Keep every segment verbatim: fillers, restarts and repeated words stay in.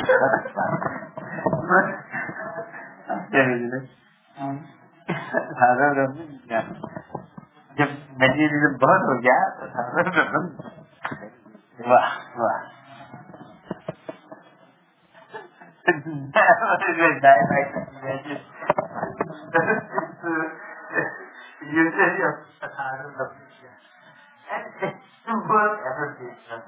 साधारण जब मेटीरियल बहुत हो गया तो साधारण वाह वाह usually of साधारण and it's super efficient.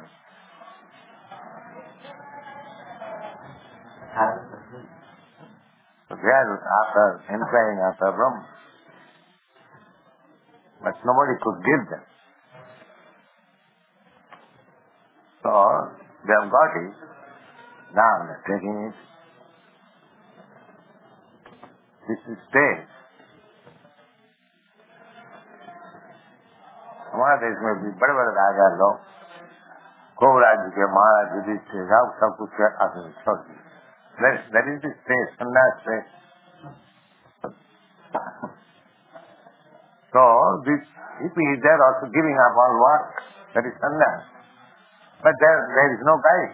So they are after inquiring after Brahma, but nobody could give them. So they have got it. Now they are taking it. This is stage. हमारे देश में भी बड़े बड़े राजा लोग खूब राज्य के महाराज युधिष्ठिर सब सब कुछ आसन छोड़ दिए. That is the stage, sannyas stage. So this hippies, they are also giving up all work. That is sannyas. But there, there is no guide.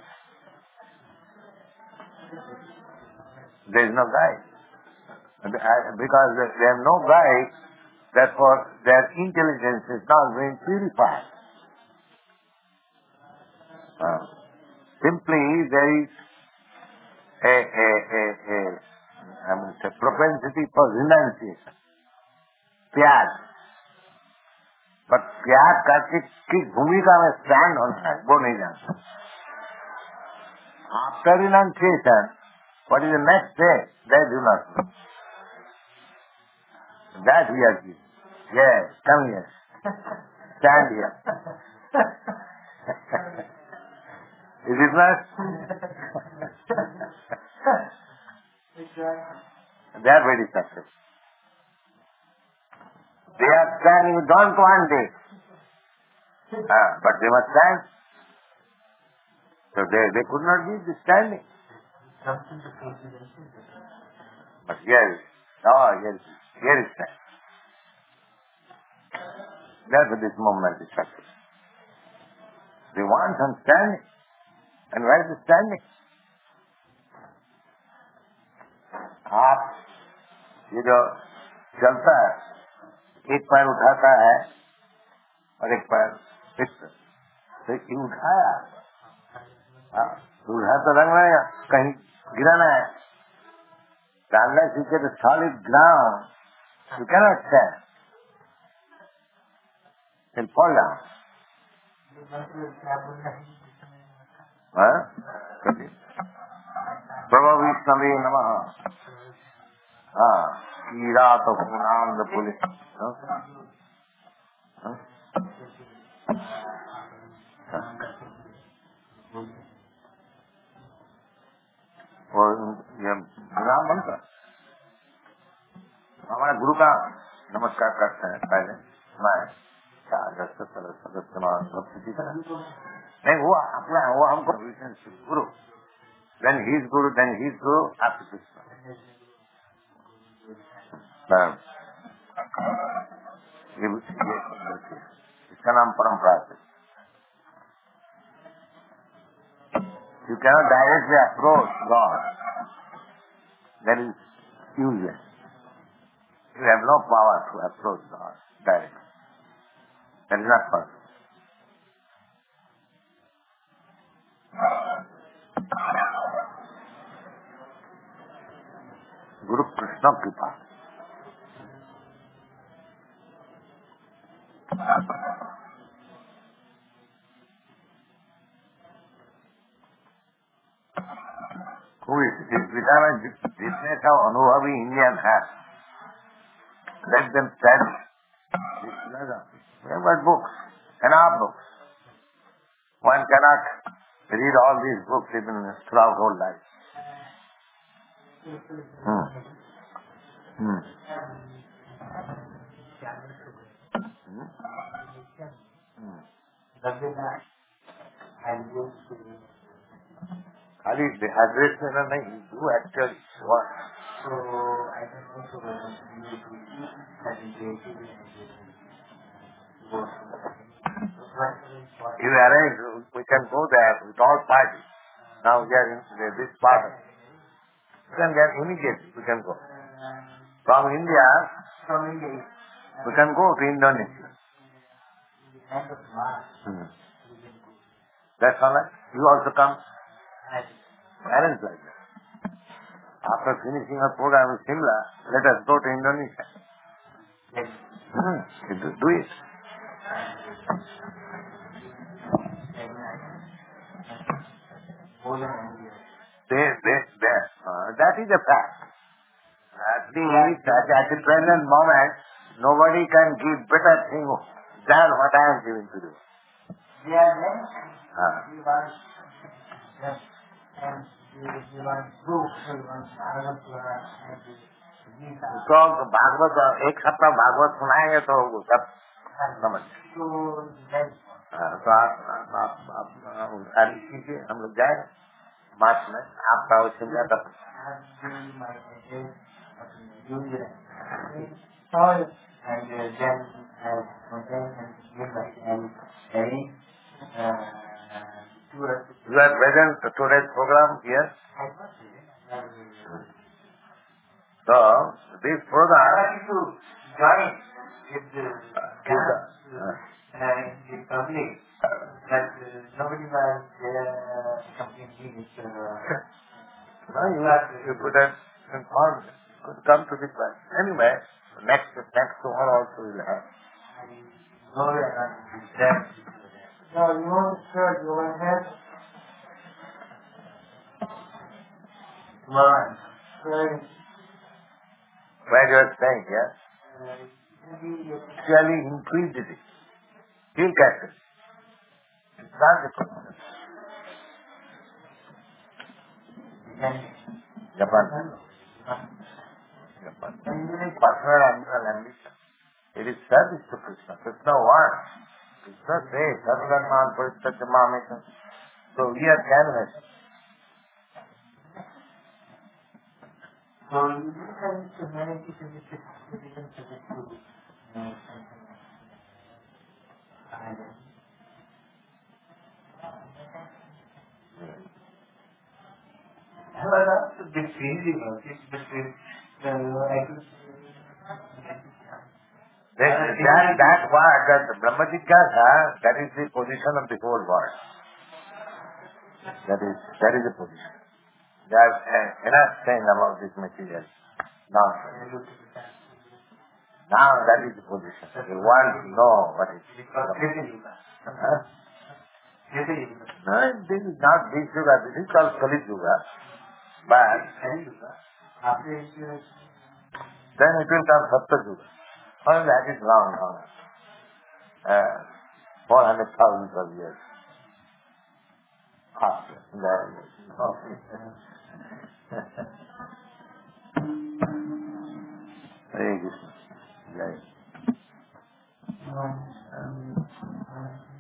There is no guide. Because they have no guide, therefore their intelligence is not being purified. Uh, simply there is a, a, a, a, I mean, a propensity for renunciation. प्यार. But प्यार का किस भूमिका में stand होना है वो नहीं जानता. After renunciation, what is the next day? They do not know. That we are given. Yes, come here. Stand here. Is it not? They are very successful. They are standing with don't want it. Ah, but they must stand. So they, they could not be standing. But here, oh, here, here is stand. Therefore this movement is successful. They want some standing. And where is the standing? आप ये जो चलता है, एक पैर उठाता है और एक पैर फिक्स, तो ये उठाया, उठा तो रंग रहेगा, कहीं गिराना है. Unless you get a solid ground, you cannot stand. You'll fall down. Huh? Prabhu Vishnavi Namaha. Ah, Kira to Punam the police. Huh? Huh? और ये नाम बनता हमारे गुरु का नमस्कार करते हैं पहले. मैं नहीं वो अपना वो हमको गुरु. Then he is Guru, then he is Guru, after Krishna. इसका नाम परंपरा है. You cannot directly approach God. That is useless. You have no power to approach God directly. That is not possible. Guru Krishna Kripa. Who is this? जितने सब अनुभवी Indian है, let them study. We have got books, enough books. One cannot read all these books even throughout whole life. Hmm. Hmm. Hmm. खाली address में नहीं, you actually what? So I don't know so whether you do If you arrange, we can go there with all parties. Now we are in this part. We can get immediately, we can go. From India, From India, we can go to Indonesia. end of March. Hmm. That's all right. You also come. Arrange like that. After finishing our program in Simla, let us go to Indonesia. Yes. Hmm. Do do it. More than India. They, they, they, uh, that is a fact. At the, at, at the present moment, nobody can give better thing than what I am giving to you. They are men. Uh, We want them. And we, we want books. We want Bhagavad Gita. And we need that. तो भागवत एक सप्ताह भागवत सुनाएंगे तो सब समझ So, then, हाँ, तो आप आप आप आप सारी चीजें हम लोग जाए मार्च में आपका वो शिमला तक I have given my address of the union. Sorry. And uh, then I have contact and give my and any uh, to us. you are present to today's program here. I got it. Uh, So this program I like to join with the Gita. uh, and the public, but uh, nobody was there accompanying me. So, no, you are you could have informed could come to this class. Anyway, next next tomorrow also we'll have. I know that I'm there. No, you want to start, you want to have tomorrow. Right. Where you are staying, yeah? Uh, maybe Actually increased it. Still catch it. It's not the question. Japan. Japan. Personal animal ambition. It is service to Krishna. Krishna wants. Krishna says, Sarvakarman Parityaja Mamekam. So we are canvas. so you didn't have to manage it in the situation to the two. I was also a bit crazy about it, but uh, I could. That, that, that word, that Brahma Jigyasa, that is the position of the whole world. That is, that is the position. They are uh, enough saying about this material. Now, now that is the position. The world to know what is. Huh? No, this is not this Yuga, this is called Kali Yuga. But then it will come Satya Yuga. Oh, that is long, long. Uh, four hundred thousand of years. After. Hare Krishna. Jai. Um, um,